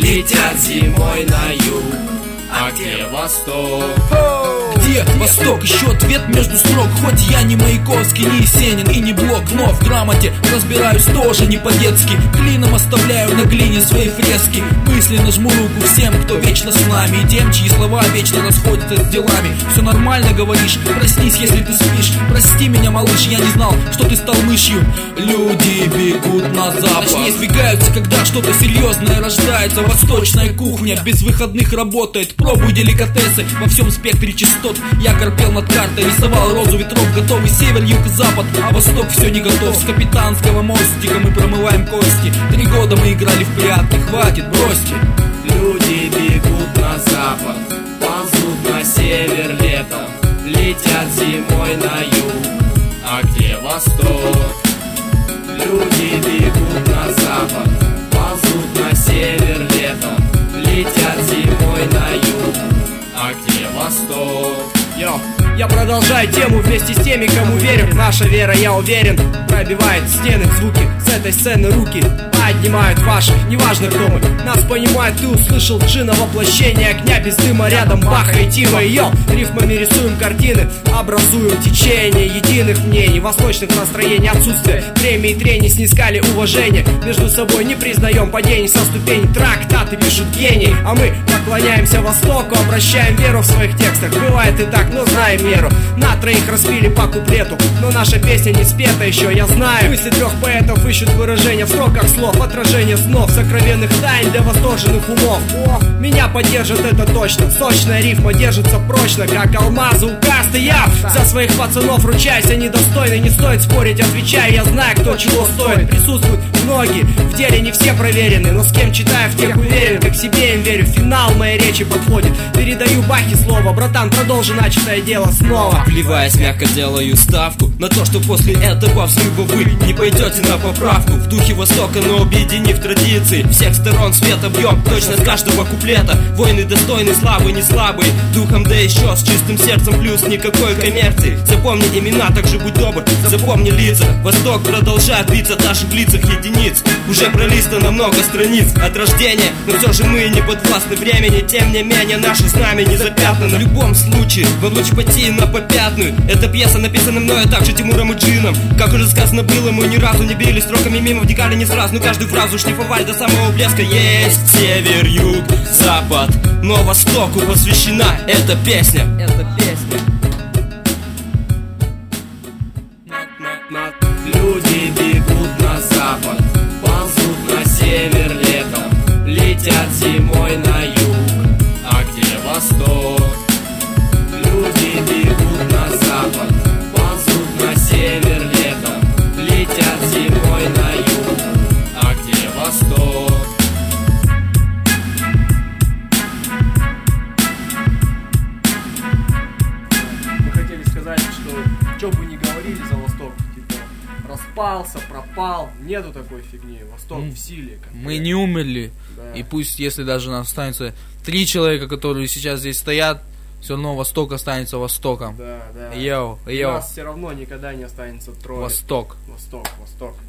летят зимой на юг. А где восток? Где восток? Еще ответ между строк. Хоть я не Маяковский, не Есенин и не Блок, но в грамоте разбираюсь тоже не по-детски. Клином оставляю на глине свои фрески. Мысленно жму руку всем, кто вечно с нами, и тем, чьи слова вечно расходятся с делами. Все нормально говоришь, проснись, если ты спишь. Прости меня, малыш, я не знал, что ты стал мышью. Люди бегут на запад, точнее сбегаются, когда что-то серьезное рождается. Восточная кухня без выходных работает. Пробуй деликатесы во всем спектре частот. Я корпел над картой, рисовал розу ветров. Готовый север, юг и запад, а восток все не готов. С капитанского мостика мы промываем кости. 3 года мы играли в прятки, хватит, бросьте. Люди бегут на запад, ползут на север летом, летят зимой на юг. А где восток? Люди бегут на запад, ползут на север летом, летят зимой на юг. А где восток? Йо, я продолжаю тему вместе с теми, кому верю. Наша вера, я уверен, пробивает стены, звуки с этой сцены руки поднимают ваши, неважно кто мы. Нас понимает, ты услышал джина, воплощение огня без дыма. Рядом Баха и Тима, йо, рифмами рисуем картины, образуем течение единых мнений, восточных настроений, отсутствие премии и трений снискали уважение. Между собой не признаем падений со ступеней, трактаты пишут гений. А мы поклоняемся востоку, обращаем веру в своих текстах. Бывает и так, но знаем меру. На троих распили по куплету, но наша песня не спета еще, я знаю. Мысли 3 поэтов ищут выражения в строках слов, отражение снов, сокровенных тайн для восторженных умов. О, меня поддержит это точно. Сочная рифма держится прочно, как алмазы у касты. Я за своих пацанов ручаюсь, они достойны, не стоит спорить, отвечаю. Я знаю, кто чего стоит. Присутствуют многие, в деле не все проверены, но с кем читаю, в тех уверен, как себе им верю. Финал моей речи подходит, передаю Бахе слово. Братан, продолжи начатое дело снова. Вливаясь мягко, делаю ставку на то, что после этого взрыва вы не пойдете на поправку. В духе Востока, но объединив традиции, всех сторон света бьем точно с каждого куплета. Воины достойны славы, не слабые духом, да еще с чистым сердцем, плюс никакой коммерции. Запомни имена, также будь добр, запомни лица. Восток продолжает биться даже в лицах единиц. Уже пролистано много страниц от рождения, но все же мы не подвластны времени. Тем не менее, наши знамя не запятнано. В любом случае, вам лучше пойти на попятную. Эта пьеса написана мною, а также Тимуром и Джином. Как уже сказано было, мы ни разу не били строками мимо, вникали не сразу, но каждую фразу шлифовали до самого блеска. Есть север, юг, запад, но востоку посвящена эта песня. Люди бегут на запад, ползут на север летом, летят зимой на юг. А где восток? Люди бегут на запад, ползут на север летом, летят зимой на юг. А где восток? Мы хотели сказать, что бы ни говорили за Восток, типа распался, пропал, нету такой фигни. Восток в силе. Мы не умерли. Да. И пусть, если даже нас останется 3 человека, которые сейчас здесь стоят, все равно Восток останется Востоком. Да. Йоу. У нас все равно никогда не останется трое. Восток. Восток.